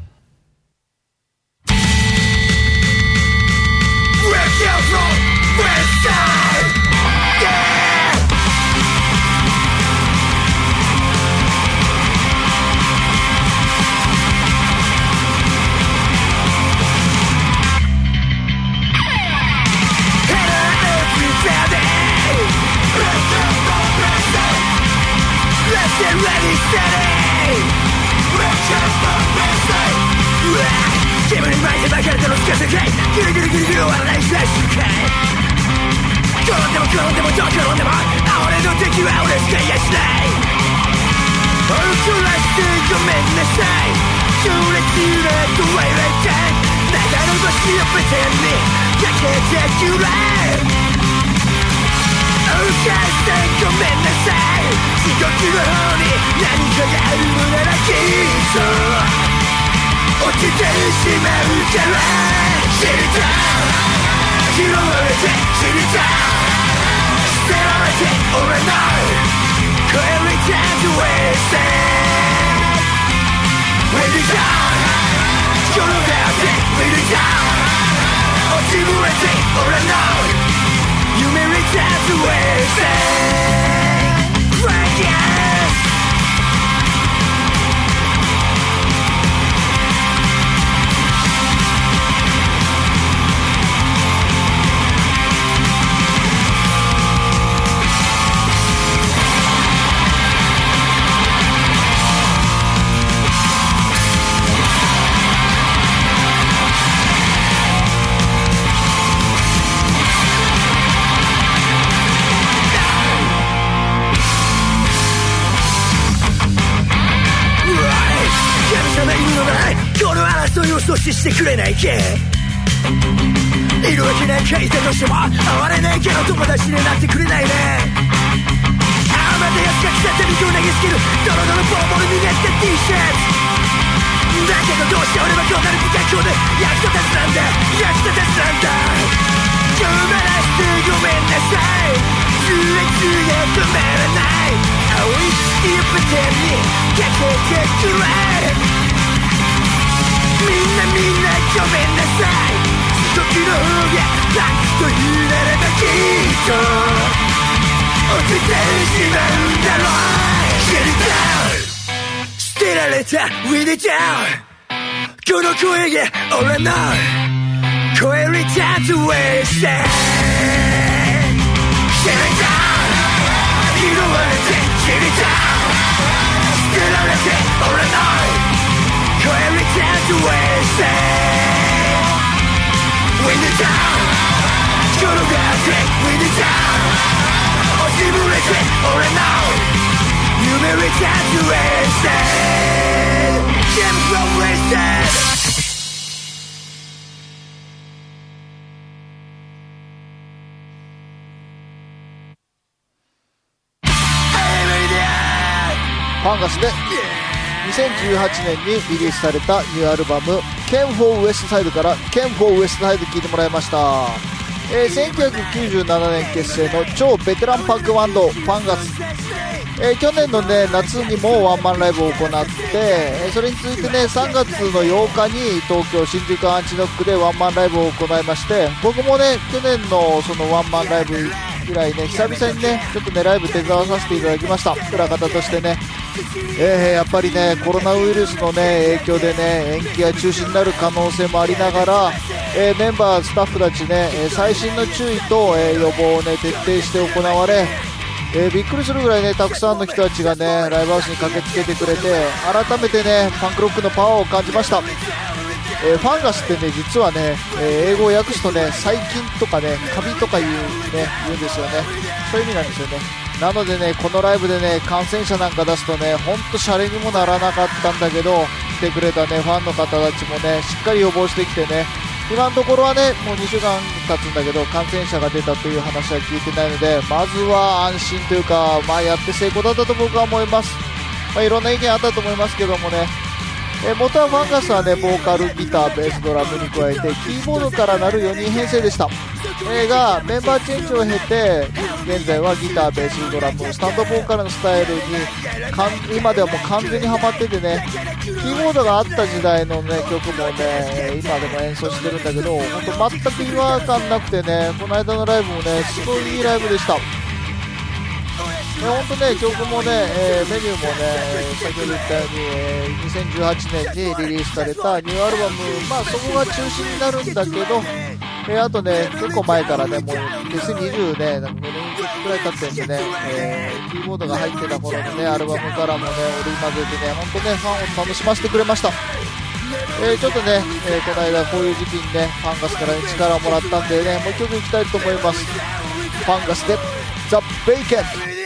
煙に巻いて巻かれたのつかせかいギリギリギリギリ終わらないフラッシュかい転んでも転んでもどう転んでも俺の敵は俺しかいやしない怒らしてごめんなさい強烈な怖い霊感長野腰をペテンにかけてくれお母さんごめんなさい地獄の方に何かがあるのならきっと落ちてしまうから知りたい拾われて知りたい捨てられて俺の帰りたく wasted Way down この手を手見るか落ちぶれて俺の夢見たく wasted Crack いを阻止してくれないか。いるわけなんかいたとしても会われないけど友達になってくれないね。あまたやつが来た手引を投げつけるドロドロボロボロになった T シャツだけどどうして俺はこうなる不可抗で役立たずなんだ役立たずなんだ。今日ならしてごめんなさい。ずれずれ止まらない青い月を舞台にかけてくれ。みんなみんなごめんなさい。時の方がバックというならばきっと落ちてしまうんだろう。シェルター捨てられたウィディターこの声が俺の声に立つウェイスター。シェルター拾われてシェルター捨てられて俺の声に立つウェイスター。Win the town 転がって Win the town 押しぶれて俺の夢に立つ Wasted Game from Wasted。 ファンガスでにせんじゅうはちねんにリリースされたニューアルバム Came for West Side から Came for West Side 聴いてもらいました。えー、せんきゅうひゃくきゅうじゅうななねん結成の超ベテランパンクバンドファンガス、えー、去年の、ね、夏にもワンマンライブを行って、えー、それについて、ね、さんがつのようかに東京新宿アンチノックでワンマンライブを行いまして、僕も、ね、去年のそのワンマンライブ以来、ね、久々に、ね、ちょっと、ね、ライブ手伝わさせていただきました。裏方としてね、えー、やっぱりねコロナウイルスの、ね、影響で、ね、延期や中止になる可能性もありながら、えー、メンバースタッフたち、ね、細心の注意と、えー、予防を、ね、徹底して行われ、えー、びっくりするぐらい、ね、たくさんの人たちが、ね、ライブハウスに駆けつけてくれて改めて、ね、パンクロックのパワーを感じました。えー、ファンガスって、ね、実は、ねえー、英語を訳すと、ね、細菌とか、ね、カビとかいう、ね、言うんですよね。そういう意味なんですよね。なのでねこのライブでね感染者なんか出すとねほんとシャレにもならなかったんだけど、来てくれたねファンの方たちもねしっかり予防してきてね、今のところはねもうにしゅうかん経つんだけど感染者が出たという話は聞いてないので、まずは安心というか、まあ、やって成功だったと僕は思います。まあ、いろんな意見あったと思いますけどもね、え元はファンガスはねボーカル、ギター、ベース、ドラムに加えてキーボードからなるよにん編成でした。えー、がメンバーチェンジを経て現在はギター、ベース、ドラム、スタンドボーカルのスタイルにかん今ではもう完全にハマっててね、キーボードがあった時代の、ね、曲もね今でも演奏してるんだけど本当全く違和感なくてね、この間のライブもねすごいいいライブでした。本当ね曲もね、えー、メニューもね先ほど言ったように、えー、にせんじゅうはちねんにリリースされたニューアルバム、まあそこが中心になるんだけど、えー、あとね結構前からねもう結成にじゅうねなんかごねんくらい経ってんでね、えー、キーボードが入ってた頃のねアルバムからもね織り交ぜてね本当ねファンを楽しませてくれました。えー、ちょっとね、えー、この間こういう時期にねファンガスから、ね、力をもらったんでねもう一曲いきたいと思います。ファンガスでザ・ベイケン。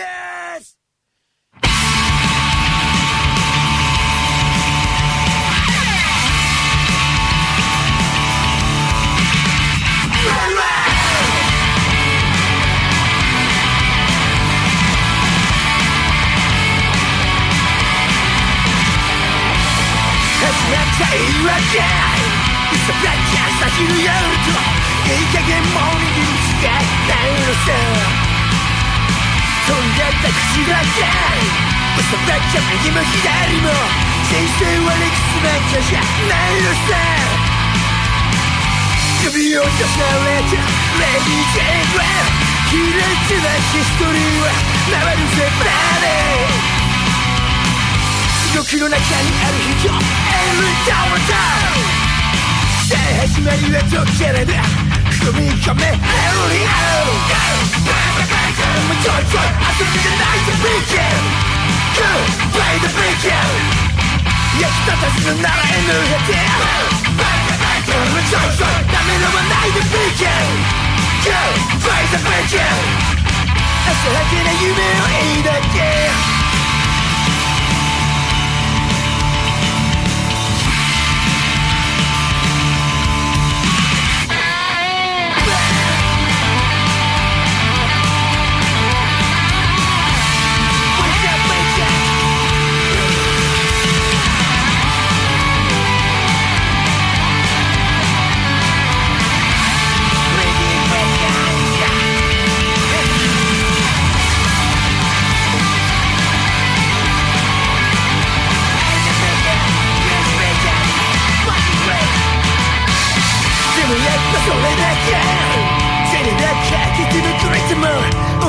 いいわけ嘘だけ朝昼夜といい加減モーニングにしかないのさ。飛んでった口だけ嘘だけ右も左も人生は歴史なんかじゃないのさ。首を刺されたレディー・ジェインは卑劣なヒストリーは回るぜバレー。地獄の中にある人エルダワダさあ始まりはどっからだ踏み込めエルリアルもうちょいちょい遊びじゃないとビーキングップレイドビーキン役立たずのなら エヌエーティー もうちょいちょいダメのはないでビーキングップレイドビーキン浅はけな夢を抱け。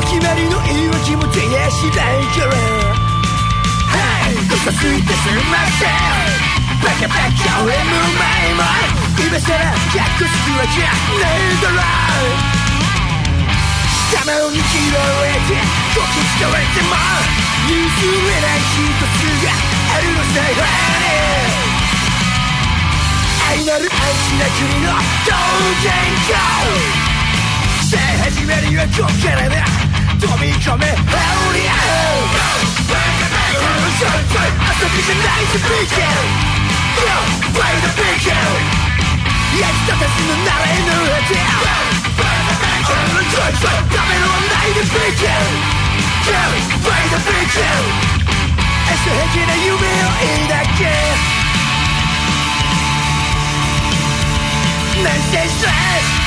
決まりの言い訳も出やしないから、はい嘘ついてすんません、バカバカ俺もお前も今さらカッコつくわけねえだろ、玉を握られてこき使われても譲れない一つがあるのさ、愛なる安心な国の同源郷、さあ始まりはこっからだ、飛び込めハウリアー、遊びじゃないとビーケン、Play the big game、やりたたちの慣れぬ果て、俺のジョイジョイダメのはないで big game、Play the big game、明日平気な夢を抱け、なんてストレス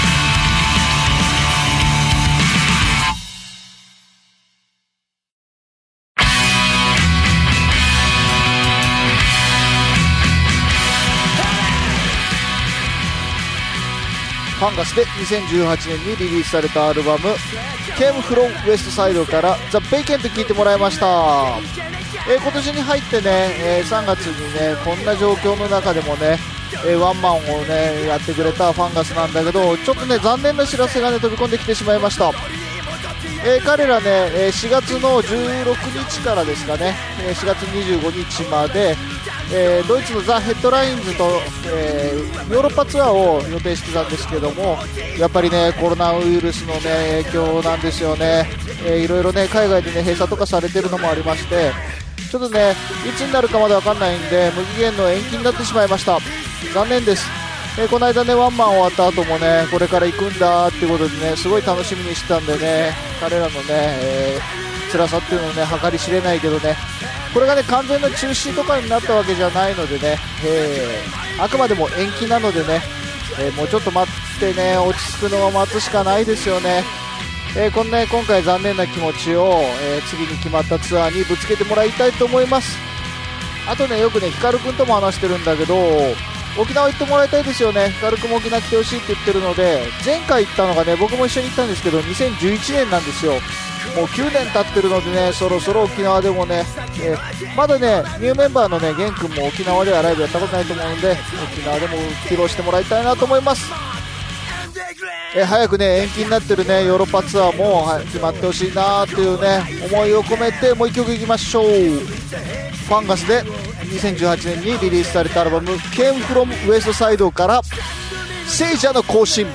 ファンガスでにせんじゅうはちねんにリリースされたアルバム Came From West Side から The Vacant 聴いてもらいました。えー、今年に入ってね、えー、さんがつにねこんな状況の中でもね、えー、ワンマンをねやってくれたファンガスなんだけど、ちょっとね残念な知らせがね飛び込んできてしまいました。えー、彼らね、えー、しがつのじゅうろくにちからですかね、えー、しがつにじゅうごにちまで、えー、ドイツのザ・ヘッドラインズと、えー、ヨーロッパツアーを予定してたんですけども、やっぱりねコロナウイルスの、ね、影響なんですよね、えー、いろいろね海外でね閉鎖とかされてるのもありまして、ちょっとねいつになるかまで分かんないんで無期限の延期になってしまいました。残念です。えー、この間ねワンマン終わった後もねこれから行くんだっていうことでねすごい楽しみにしてたんでね、彼らのね、えー、辛さっていうのをね計り知れないけどね、これがね完全な中止とかになったわけじゃないのでね、えー、あくまでも延期なのでね、えー、もうちょっと待ってね落ち着くのを待つしかないですよね。えー、こんな、ね、今回残念な気持ちを、えー、次に決まったツアーにぶつけてもらいたいと思います。あとねよくねヒカルくんとも話してるんだけど、沖縄行ってもらいたいですよね。ヒカルくんも沖縄来てほしいって言ってるので、前回行ったのがね僕も一緒に行ったんですけどにせんじゅういちねんなんですよ。もうきゅうねん経ってるのでねそろそろ沖縄でもね、えー、まだねニューメンバーのねゲン君も沖縄ではライブやったことないと思うので沖縄でも披露してもらいたいなと思います。えー、早くね延期になってるねヨーロッパツアーも、はい、決まってほしいなっていうね思いを込めてもういっきょくいきましょう。ファンガスでにせんじゅうはちねんにリリースされたアルバム Came From West Side から聖者の行進。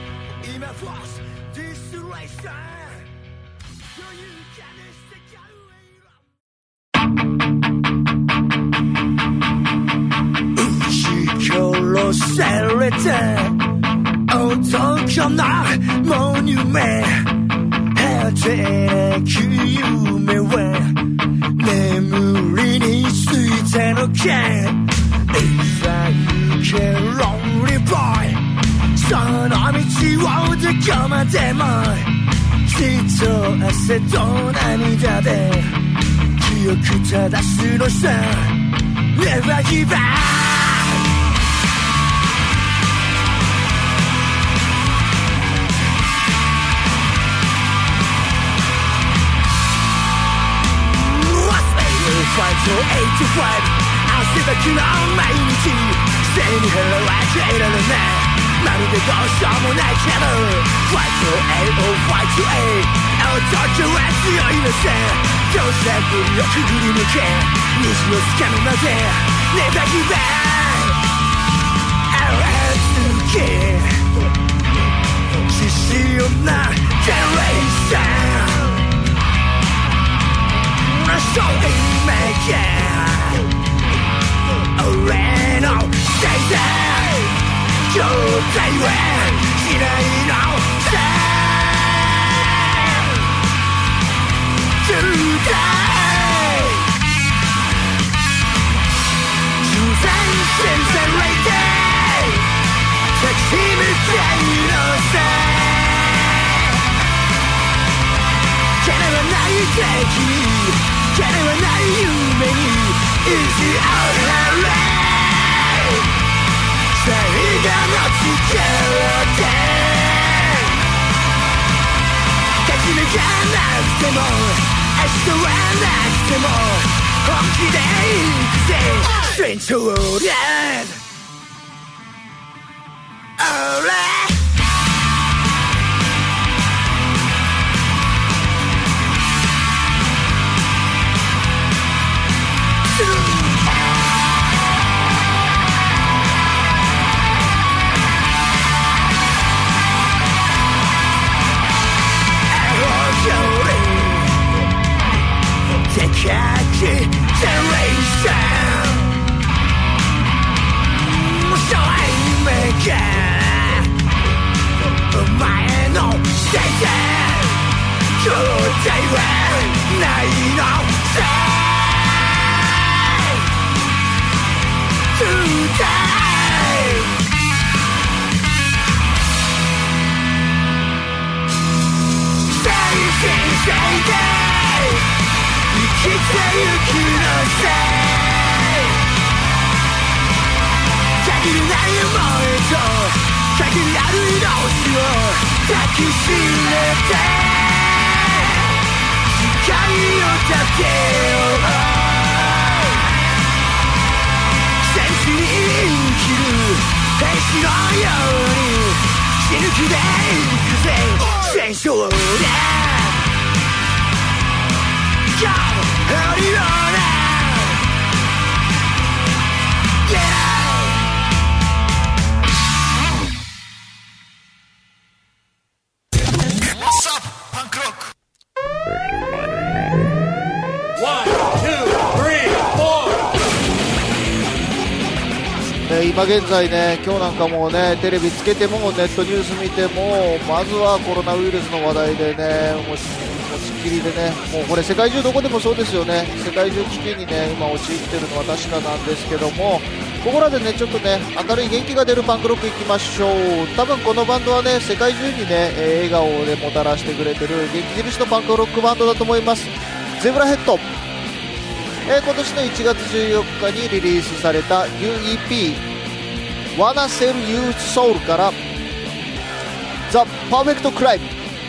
殺された男のモニュメント、果てなき夢は眠りについたのか。 It's like a lonely boy、 その道をどこまでも血と汗と涙で記憶正すのさ。 Never give up、ファイトエイトファイブ、汗だくの毎日背に腹は変えられない、まるでどうしようもないけど ファイトエイトファイトエイト、男は強いのさ。どうせ振りをくぐり抜け虹をつかむまで Never give up、 歩け獅子よなジェネレーション、So we make it 俺のせいで状態はしないのさ。 Today 自然先生レイデー立ち向かいのさ。かなわない敵にかなわない夢に意地を張れ、最後の力で勝ち抜かないても明日はなくても本気で行くぜ戦場で Alright The khaki generation 正面がお前のせいで兄弟はないのさ Today 精神性で生きてゆくのさ限りない想いと限りある命を抱きしめて誓いを立てよう戦士に生きる兵士のように死ぬ気で行くぜ戦争で Go! Howdy, on Yeah! What's up, punk rock? One, two, three, four! ね、今現在ね、今日なんかもうね、テレビつけてもネットニュース見てもまずはコロナウイルスの話題でね、もうちっきりでね、もうこれ世界中どこでもそうですよね。世界中危機にね今陥ってるのは確かなんですけども、ここらでねちょっとね明るい元気が出るパンクロックいきましょう。多分このバンドはね世界中にね、えー、笑顔でもたらしてくれてる元気印のパンクロックバンドだと思います。ゼブラヘッド、えー、今年のいちがつじゅうよっかにリリースされた ニューイーピー Wanna Sell You Soul から The Perfect Crime。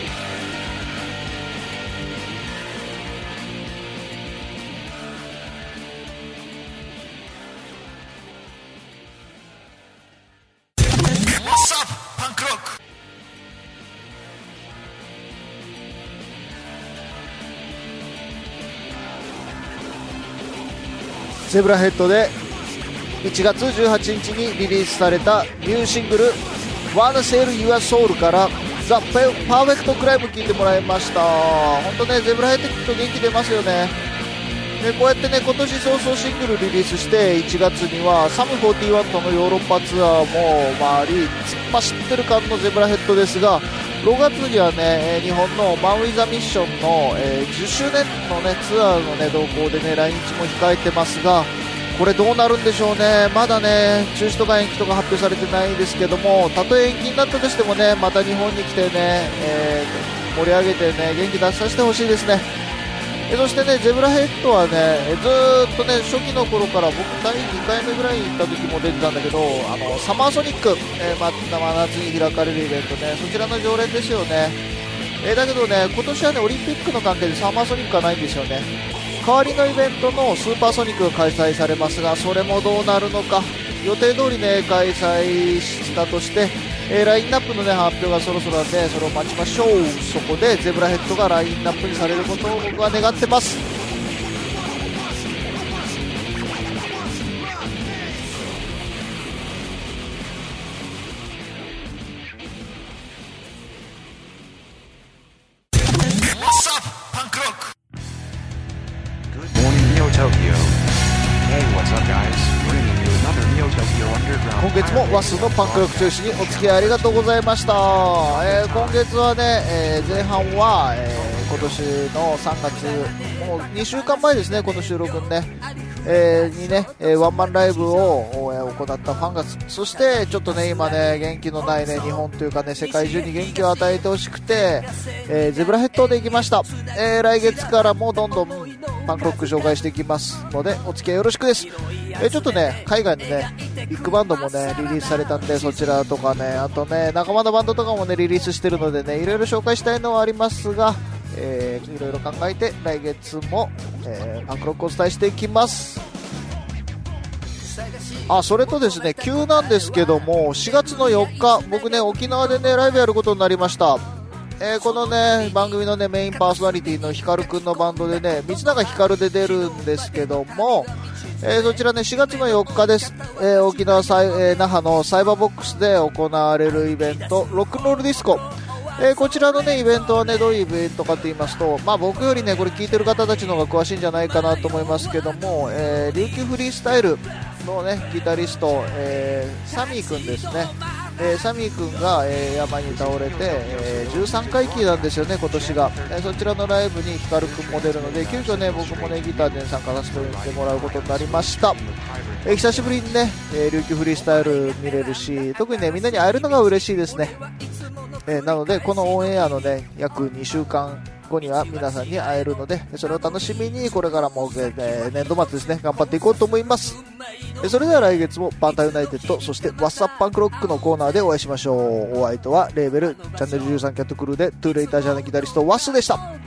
ゼブラヘッドでいちがつじゅうはちにちにリリースされたニューシングル Wanna Sell Your Soul から The Perfect Crime 聴いてもらいました。本当ねゼブラヘッド聴くと元気出ますよね。でこうやってね今年早々シングルリリースしていちがつにはサムフォーティーワンとのヨーロッパツアーも回り突っ走ってる感のゼブラヘッドですが、ろくがつにはね日本のマン・ウィザ・ミッションの、えー、じゅっしゅうねんの、ね、ツアーの、ね、動向でね来日も控えてますが、これどうなるんでしょうね。まだね中止とか延期とか発表されてないですけども、たとえ延期になったとしてもねまた日本に来てね、えー、盛り上げてね元気出させてほしいですね。えそしてねゼブラヘッドはねずーっとね初期の頃から僕だいにかいめぐらいに行った時も出てたんだけど、あのサマーソニック、えーま、真夏に開かれるイベントね、そちらの常連ですよね。えー、だけどね今年はねオリンピックの関係でサマーソニックはないんですよね。代わりのイベントのスーパーソニックが開催されますが、それもどうなるのか。予定通りね開催したとして、えー、ラインナップの、ね、発表がそろそろなんでそれを待ちましょう。そこでゼブラヘッドがラインナップにされることを僕は願ってます。今月もワスのパンクロック中心にお付き合いありがとうございました。えー、今月はね、えー、前半は、えー、今年のさんがつもうにしゅうかんまえですね、この収録にね、えー、にね、えー、ワンマンライブを、えー、行ったファンガス、そしてちょっとね今ね元気のないね日本というかね世界中に元気を与えてほしくて、えー、ゼブラヘッドで行きました。えー、来月からもどんどんパンクロック紹介していきますのでお付き合いよろしくです。えー、ちょっとね海外のねビッグバンドもねリリースされたんで、そちらとかねあとね仲間のバンドとかもねリリースしてるのでねいろいろ紹介したいのはありますが、 えー、いろいろ考えて来月も、えー、パンクロックをお伝えしていきます。あ、それとですね、急なんですけどもしがつのよっか僕ね沖縄でねライブやることになりました。えー、このね番組のねメインパーソナリティのヒカルくんのバンドでね三永ヒカルで出るんですけども、えー、そちらねしがつのよっかです。えー、沖縄サイ、えー、那覇のサイバーボックスで行われるイベントロックンロールディスコ、えー、こちらのねイベントはねどういうイベントかと言いますと、まあ僕よりねこれ聞いてる方たちの方が詳しいんじゃないかなと思いますけども、えー、琉球フリースタイルのねギタリスト、えー、サミーくんですね。えー、サミー君が、えー、山に倒れて、えー、じゅうさんかい忌なんですよね今年が、えー、そちらのライブにヒカル君も出るので急遽ね僕もねギターで参加させてもらうことになりました。えー、久しぶりにね、えー、琉球フリースタイル見れるし特にねみんなに会えるのが嬉しいですね。えー、なのでこのオンエアのね約にしゅうかんごには皆さんに会えるのでそれを楽しみにこれからも、えー、年度末ですね頑張っていこうと思います。えー、それでは来月もバンタユナイテッドそしてワッサッパンクロックのコーナーでお会いしましょう。お相手はレーベルチャンネルじゅうさんキャットクルーでトゥーレイタージャーのギタリストワッスでした。